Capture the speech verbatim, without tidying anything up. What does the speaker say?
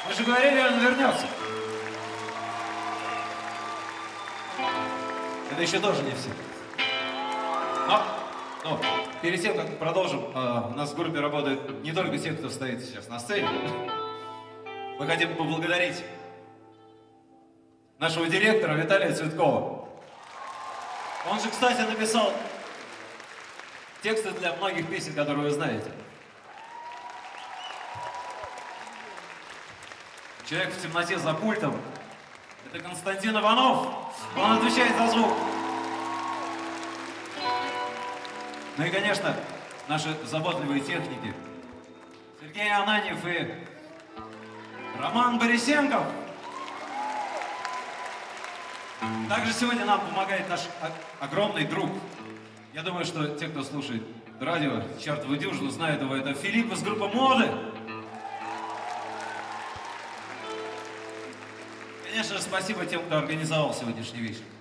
Вы же говорили, он вернется. Это еще тоже не все. Но, но перед тем, как мы продолжим, э, у нас в группе работают не только те, кто стоит сейчас на сцене. Мы хотим поблагодарить нашего директора Виталия Цветкова. Он же, кстати, написал тексты для многих песен, которые вы знаете. Человек в темноте за пультом — это Константин Иванов. Он отвечает за звук. Ну и, конечно, наши заботливые техники. Сергей Ананьев и Роман Борисенков. Также сегодня нам помогает наш огромный друг. Я думаю, что те, кто слушает радио «Чертову дюжину», знают его. Это Филипп из группы «Моды». Конечно же, спасибо тем, кто организовал сегодняшний вечер.